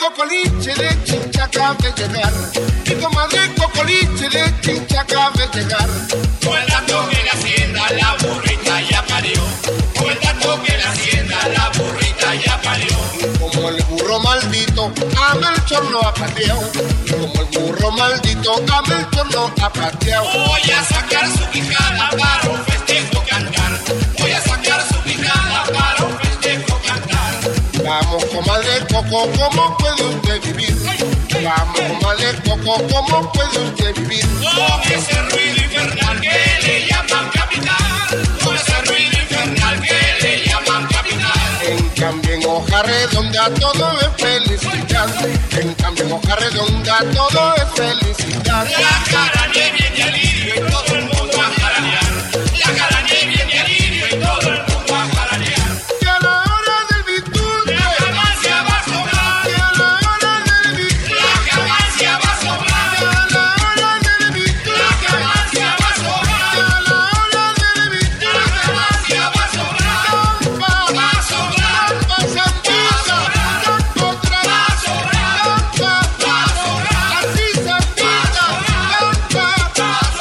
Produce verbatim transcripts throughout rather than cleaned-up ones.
Cocoliche de Chincha acaba de llegar. Mi comadre Cocoliche de Chincha acaba de llegar. Con el dato que la hacienda la burrita ya parió. Con el dato que la hacienda la burrita ya parió. Como el burro maldito, a Melchor lo ha pateado. Como el burro maldito, a Melchor lo ha pateado. Voy a sacar su quijada para un festejo cantar. Voy a sacar su quijada para un festejo cantar. Vamos, comadre Coco, ¿cómo puede usted vivir? Vamos, comadre Coco, ¿cómo puede usted vivir? Con ese ruido infernal que le llaman capital. Con ese ruido infernal que le llaman capital. En cambio en hoja redonda todo es felicidad. En cambio en hoja redonda todo es felicidad. La jarañe viene al lirio y todo el mundo a jaranear. La jarañe viene al lirio y todo el mundo a jaranear. Y a la hora del bituque, La ganancia va a sobrar. y a la hora del bituque, La ganancia va a y sobrar. a la hora del bituque, La ganancia va a y sobrar. a la hora del bituque, La ganancia va a sobrar. Tampa, Va a sobrar. Tampa, Sandita, Tampa otra Va a vez, sobrar. Tampa, Va a sobrar. así Sandita, Tampa,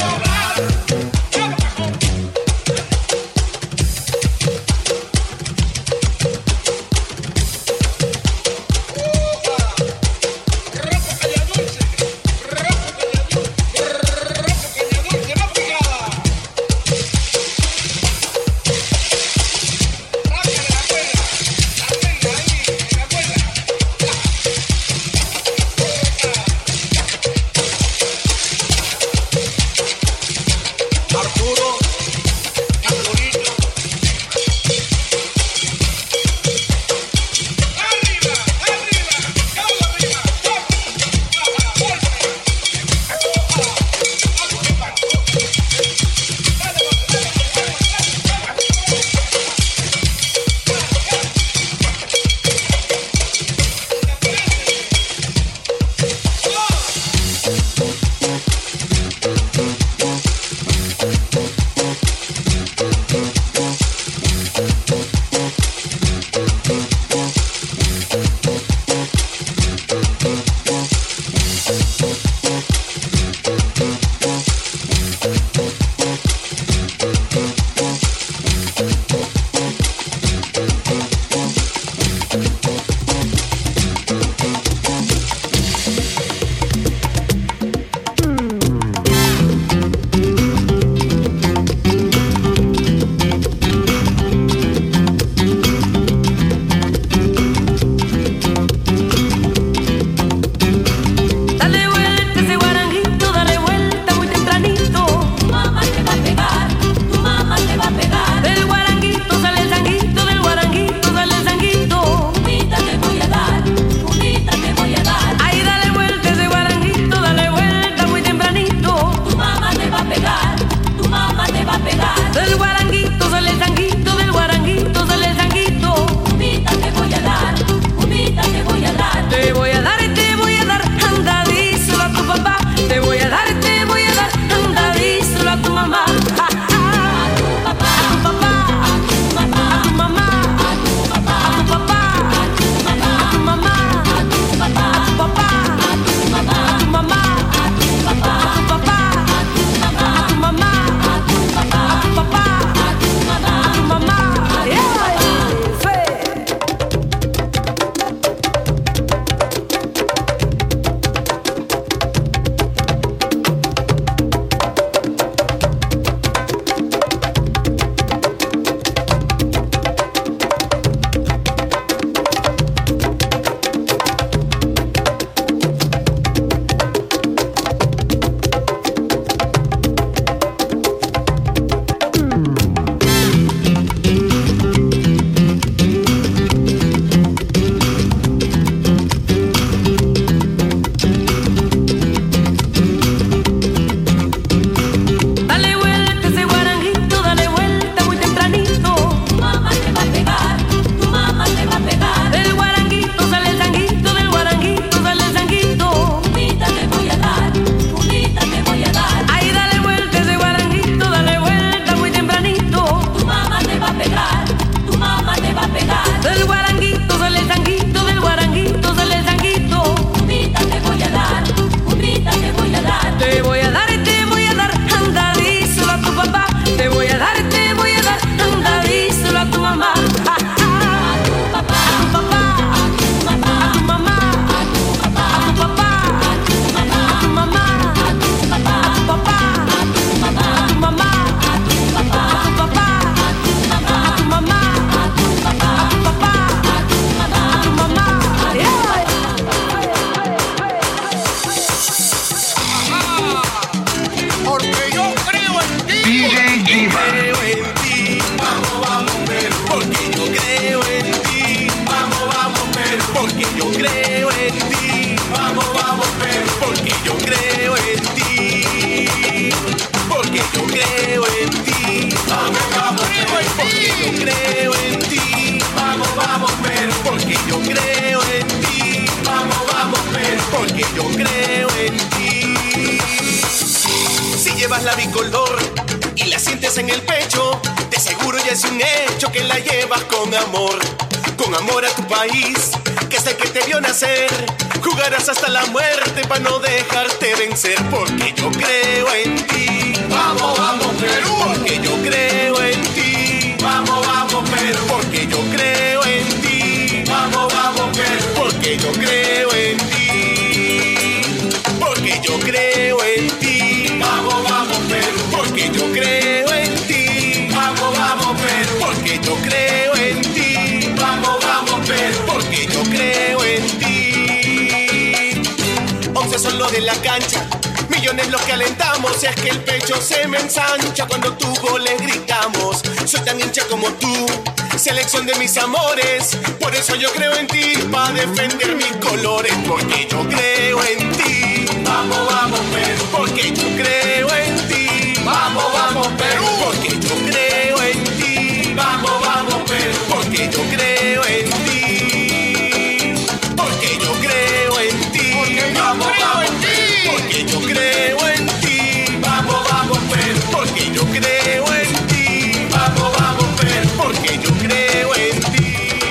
yo creo en ti. Vamos, vamos, Perú, porque yo creo en ti. Vamos, vamos, Perú, porque yo creo en ti. Si llevas la bicolor y la sientes en el pecho, de seguro ya es un hecho que la llevas con amor. Con amor a tu país, que es el que te vio nacer. Jugarás hasta la muerte para no dejarte vencer. Porque yo creo en ti. Vamos, vamos, Perú. Porque yo creo en ti. Vamos, vamos, Perú. Porque yo creo en ti. Vamos, vamos, Perú. Porque yo creo en ti. Porque yo creo en ti. Vamos, vamos, Perú. Porque yo creo en ti. Vamos, vamos, Perú. Porque yo creo en ti. Vamos, vamos, Perú. Porque yo creo en ti. Once son los de la cancha, millones los que alentamos. Es que el pecho se me ensancha cuando tu goles gritamos. Soy tan hincha como tú, selección de mis amores. Por eso yo creo en ti, para defender mis colores. Porque yo creo en ti. Vamos, vamos, Perú. Porque yo creo en ti. Vamos, vamos, Perú. Porque yo creo en ti. Vamos, vamos, Perú. Porque yo creo en ti. Porque yo creo en ti. Vamos, vamos, Perú. Porque yo creo en ti. Vamos, vamos, Perú. Porque yo creo en ti. Vamos, vamos, Perú. Porque yo creo en ti.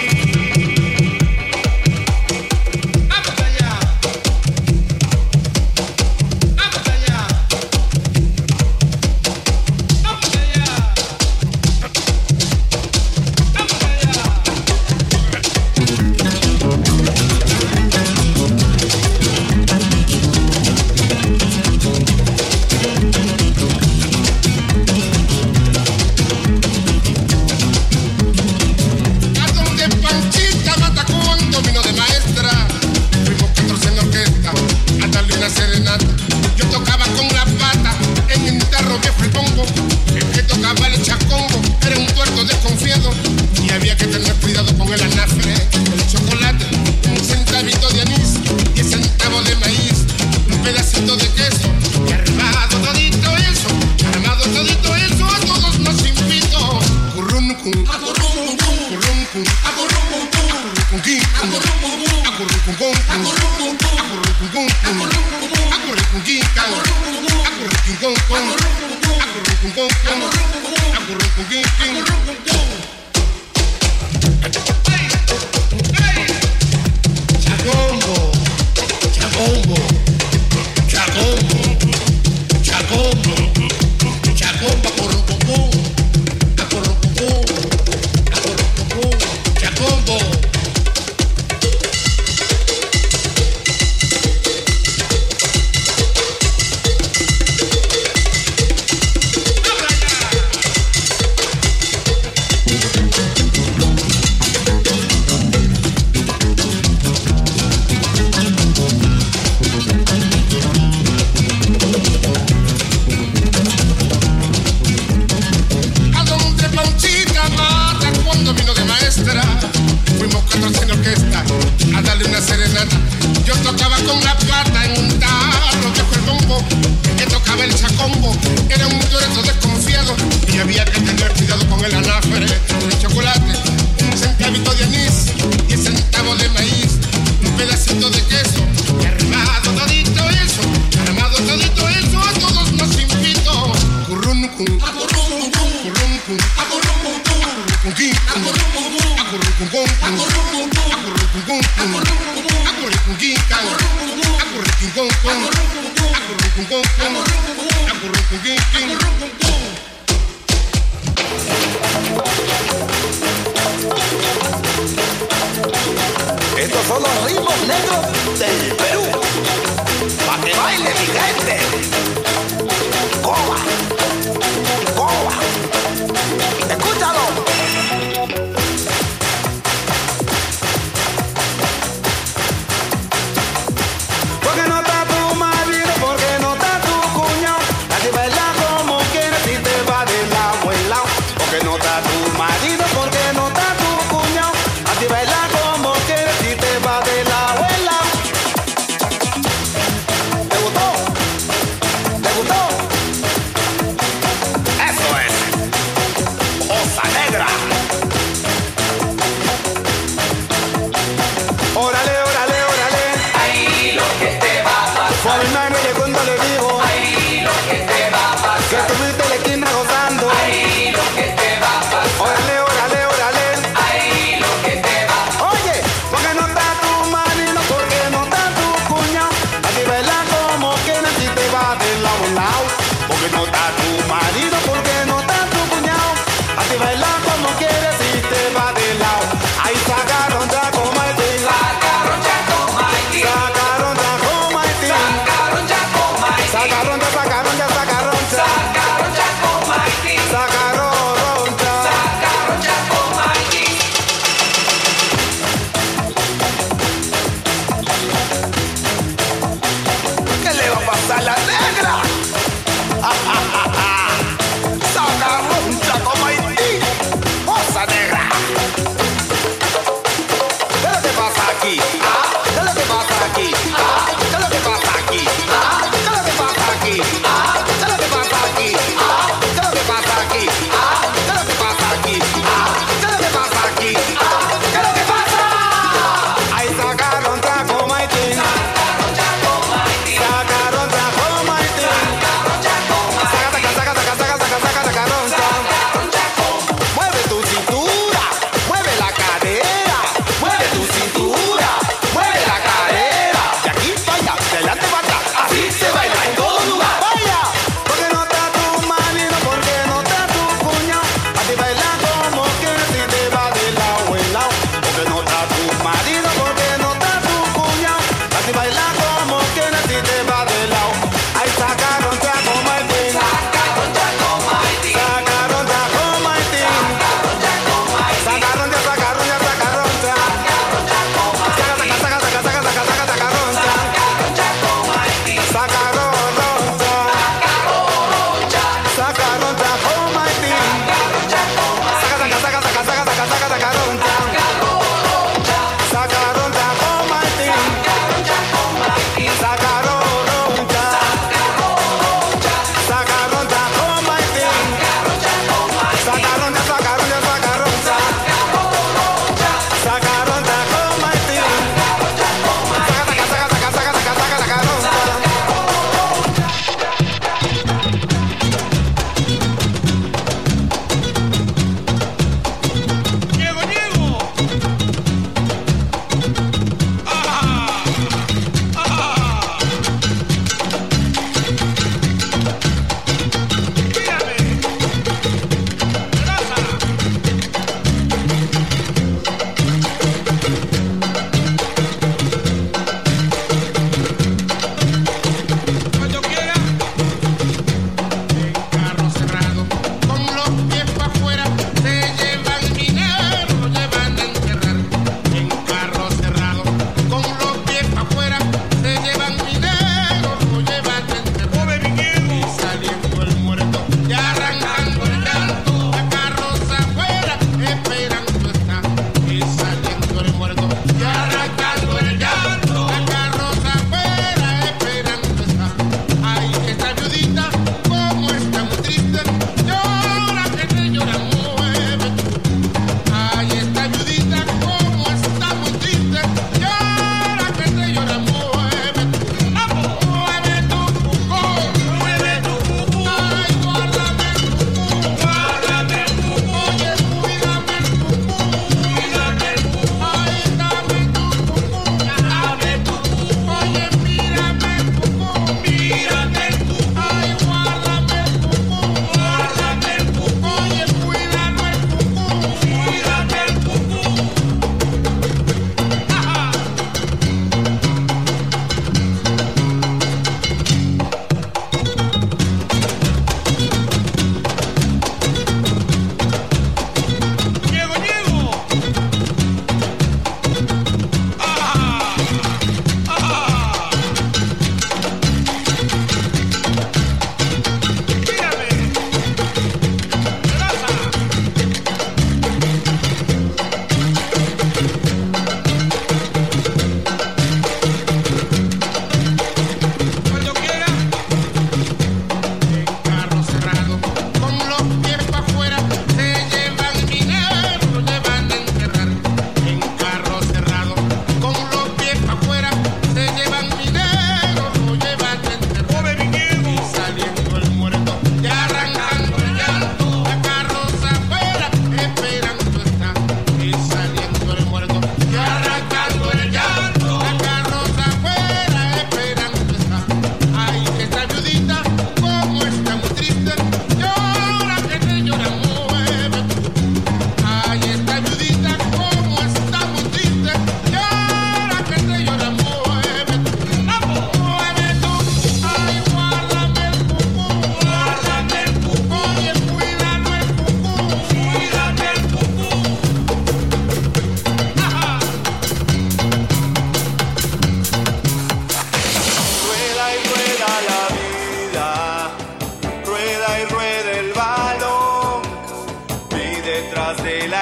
Vamos allá. Vamos allá. Vamos allá. Vamos allá. A donde Panchita Mata cuando vino de maestra, fuimos cuatro en orquesta a darle una serenata. Yo tocaba con la pata en un tarro viejo el bombo, el que tocaba el chacombo era un tuerto desconfiado y había que tener cuidado con el anafre, el chocolate, un centavito de anís, diez centavos de maíz, un pedacito de queso y armado todito eso, armado todito eso a todos nos invito. Curruncum, curruncum, acurrucunquín, acurrucuncum, acurrucuncum, acurrucunquín, acurrucuncum, acurrucuncum, acurrucunquín. Chacombo, chacombo, chacombo, chacombo, chacombo, acurrucuncum, acurrucuncum, acurrucuncum, chacombo. A donde Panchita Mata cuando vino de maestra, fuimos cuatro en orquesta a darle una serenata. Yo tocaba con la plata en un tarro viejo el bombo, el que tocaba el chacombo era un tuerto desconfiado y había que tener cuidado con el anafre, el chocolate, un centavito de anís, diez centavos de maíz, un pedacito de queso y armado todito eso, armado todito eso a todos nos invito. Curruncum, curruncum, acurrucunquín, acurrucuncum, acurrucuncum, acurrucunquín, acurrucuncum, acurrucuncum, acurrucunquín. Estos son los ritmos negros del Perú. Pa' que baile mi gente. Coba, coba. Escúchalo. Porque no está tu marido, porque no está tu cuñado. Así baila como quieres y te va de lado en lado. Porque no está tu marido, porque no está tu cuñado. Así baila como quieres y te va de lado en lado. ¿Te gustó? ¿Te gustó?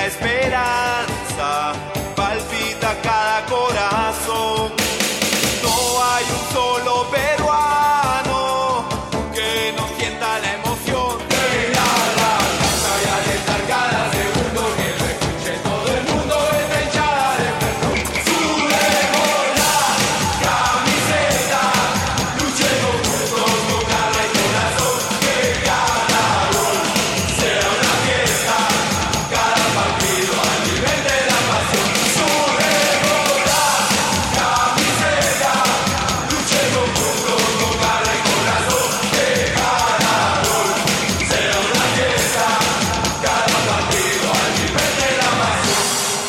esperanza palpita cada corazón. No hay un solo peruano que no sienta la emoción de la raza ya descargada, segundo que lo escuche todo el mundo, esta hinchada de perdón. Subemos la camiseta, luchemos juntos con garra y corazón, que cada gol sea una fiesta, cada partido al nivel de la pasión. Subemos la camiseta, luchemos juntos con garra y corazón, que cada gol sea una fiesta, cada partido al nivel de la pasión.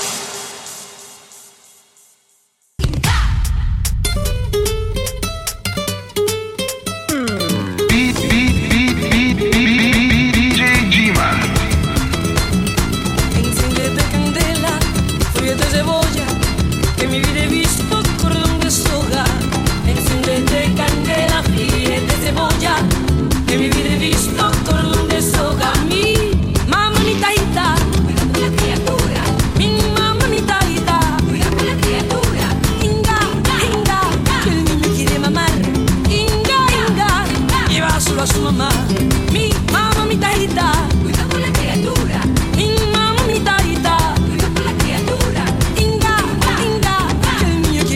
Enciéndete candela, frío de cebolla, que mi vida he visto cordón de soga. Enciéndete candela, frío de cebolla, que mi vida he visto cordón de soga. Mi mamita ita, cuida con la criatura. Mi mamita ita, cuida con la criatura. Inga, inga, que el niño quiere mamar. Inga, inga, lleva solo a su mamá. Mi mamita ita, cuida con la criatura. Mi mamita ita, cuida con la criatura. Inga, inga, que el niño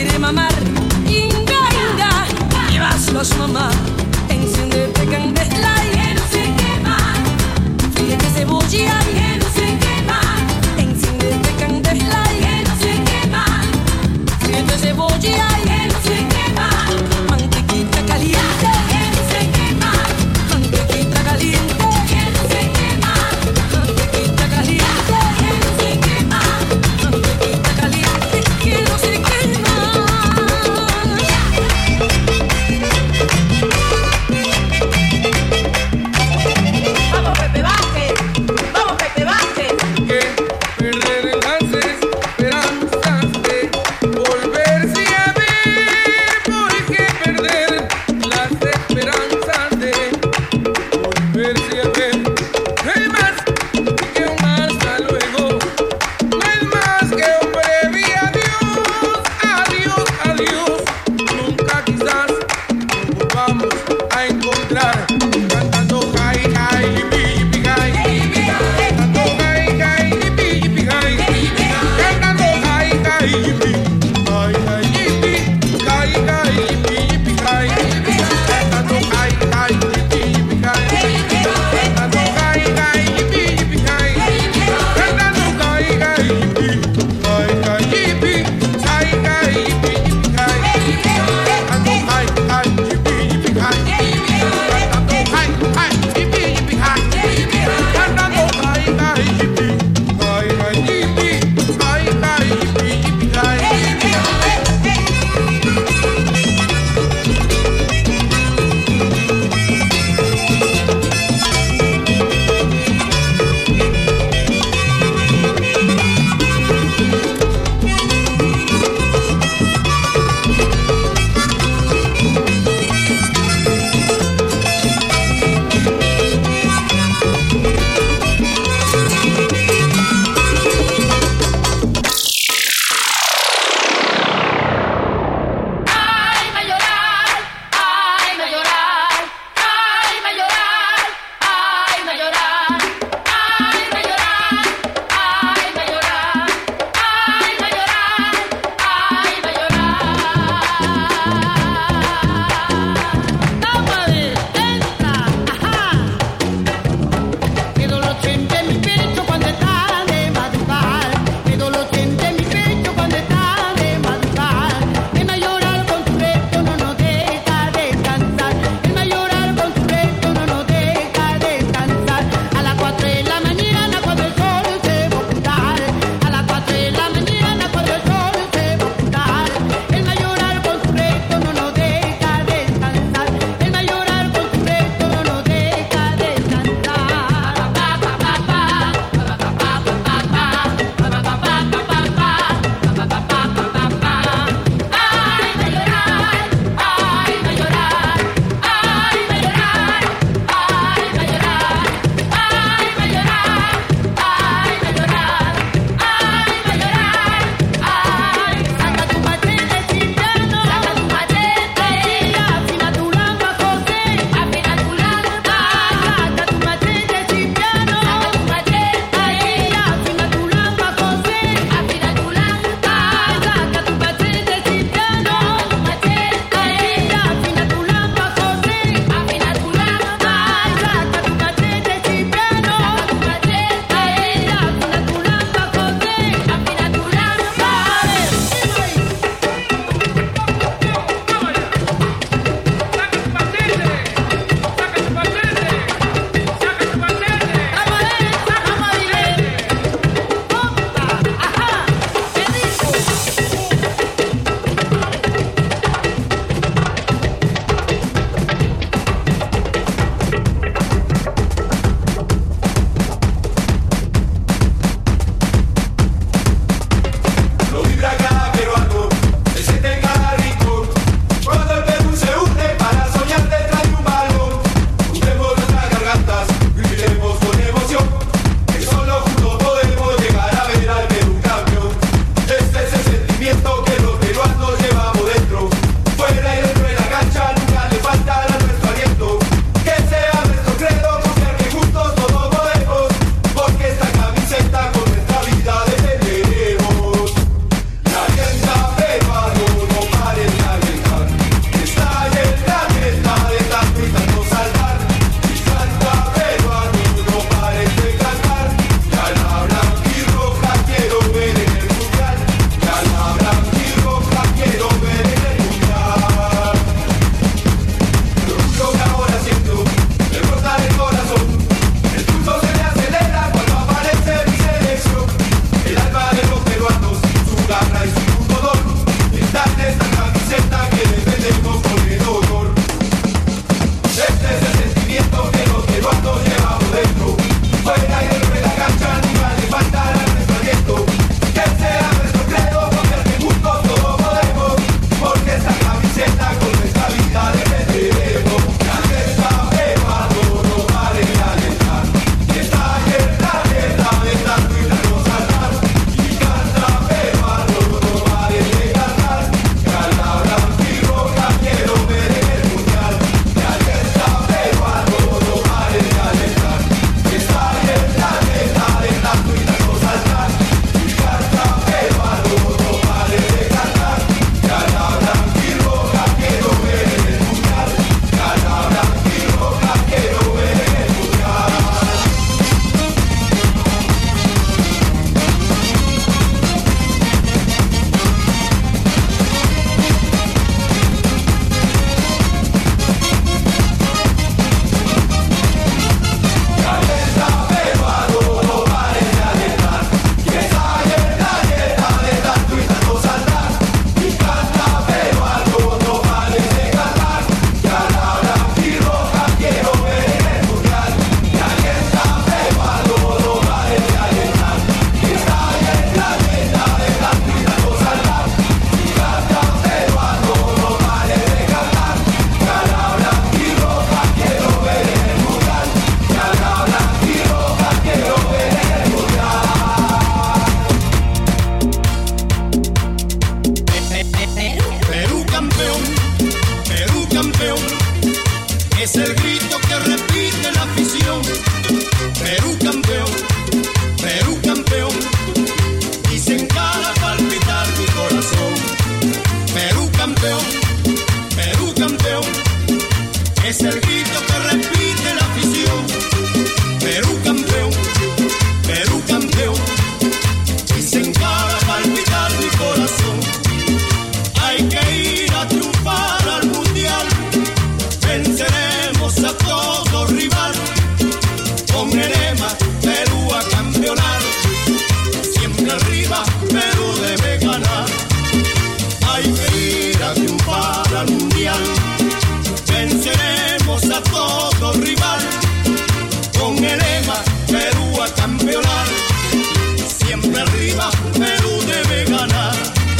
Es el grito que repite la afición. Perú campeón, Perú campeón. Y se encara a palpitar mi corazón. Perú campeón, Perú campeón. Es el grito que repite la afición. Perú campeón, Perú campeón. Y se encara a palpitar mi corazón. Hay que ir a triunfar al mundial. Venceremos a todo rival. Con el lema Perú a campeonar. Siempre arriba, Perú debe ganar. Hay que ir a triunfar al mundial. Venceremos a todo rival. Con el lema Perú a campeonar. Siempre arriba, Perú debe ganar.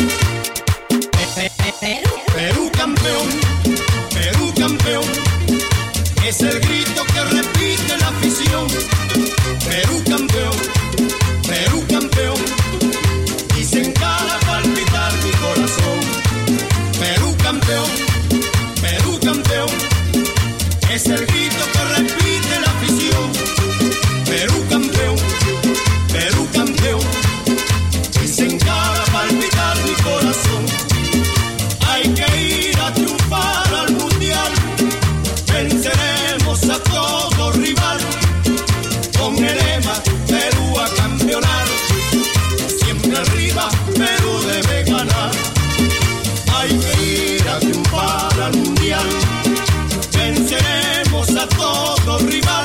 Perú campeón, Perú campeón. Es el grito que repite la afición. Perú campeón, Perú campeón. Y se encara a palpitar mi corazón. Perú campeón, Perú campeón. Es el grito que repite la afición. Perú campeón, Perú campeón. Y se encara a palpitar mi corazón. Hay que ir a triunfar al mundial. Venceremos a todo rival. Con el lema Perú a campeonar. Siempre arriba, Perú debe ganar. Hay que ir a triunfar al mundial. Venceremos a todo rival.